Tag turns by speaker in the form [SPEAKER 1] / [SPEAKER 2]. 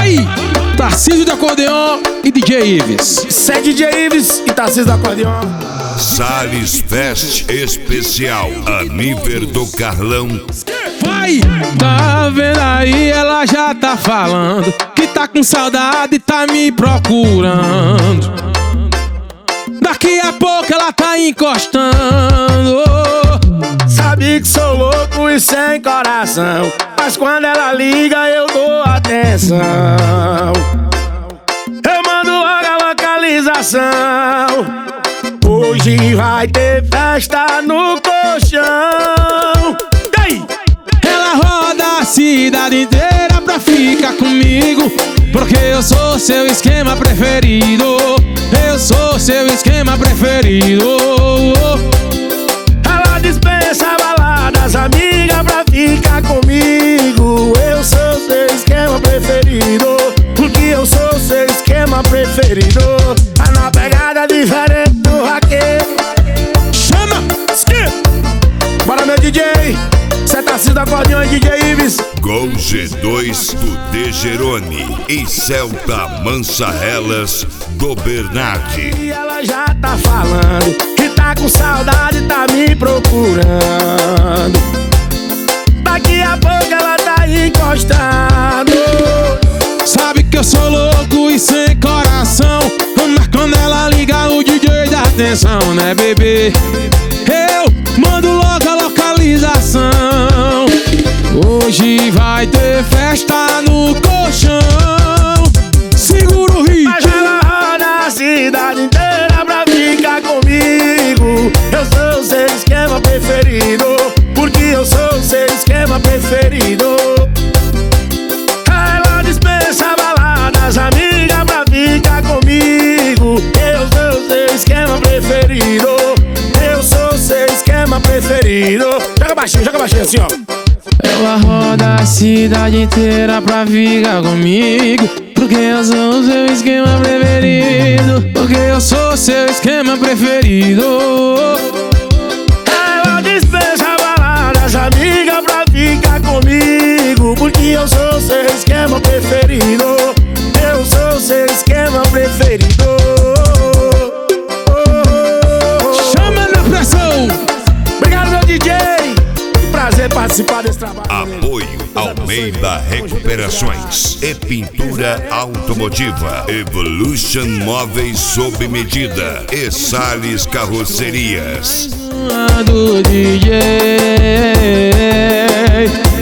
[SPEAKER 1] Vai! Tarcísio do acordeon e DJ Ives.
[SPEAKER 2] Isso é DJ Ives e Tarcísio do acordeon.
[SPEAKER 3] Salles Fest Especial, Aniver do Carlão.
[SPEAKER 1] Vai! Tá vendo aí, ela já tá falando que tá com saudade e tá me procurando. Daqui a pouco ela tá encostando.
[SPEAKER 2] Sabe que sou louco e sem coração, mas quando ela liga eu dou atenção. Eu mando logo a localização. Hoje vai ter festa no colchão. Ei!
[SPEAKER 1] Ela roda a cidade inteira pra ficar comigo, porque eu sou seu esquema preferido. Eu sou seu esquema preferido.
[SPEAKER 2] Ela dispensa baladas, amiga, pra ficar comigo. Eu sou seu esquema preferido, porque eu sou seu esquema preferido. Tá na pegada diferente do raqueiro.
[SPEAKER 1] Chama!
[SPEAKER 2] Bora, meu DJ. Cê tá sendo acordeão, DJ Ives.
[SPEAKER 3] Gol G2 do Degerone e Celta Mansarrelas do Bernardi.
[SPEAKER 2] E ela já tá falando que tá com saudade, tá me procurando. Daqui a pouco ela tá encostando.
[SPEAKER 1] Sabe que eu sou louco e sem coração, mas quando ela liga o DJ dá atenção, né, bebê? Eu mando logo a localização. Hoje vai ter festa no colchão. Segura o ritmo.
[SPEAKER 2] Mas ela roda a cidade inteira pra ficar comigo. Eu sou o seu esquema preferido, porque eu sou o seu esquema preferido. Ela dispensa baladas, amiga, pra ficar comigo. Eu sou o seu esquema preferido. Eu sou o seu esquema preferido. Joga baixinho assim, ó.
[SPEAKER 1] Ela roda a cidade inteira pra ficar comigo, porque eu sou o seu esquema preferido. Porque eu sou o seu esquema preferido.
[SPEAKER 2] Ela dispensa baladas, amiga, pra ficar comigo, porque eu sou o seu esquema preferido. Eu sou o seu esquema preferido.
[SPEAKER 1] Chama na pressão.
[SPEAKER 2] Obrigado, meu DJ. Que prazer participar desse trabalho.
[SPEAKER 3] Apoio Almeida Recuperações e Pintura Automotiva, Evolution Móveis sob medida e Salles Carrocerias.
[SPEAKER 1] Do DJ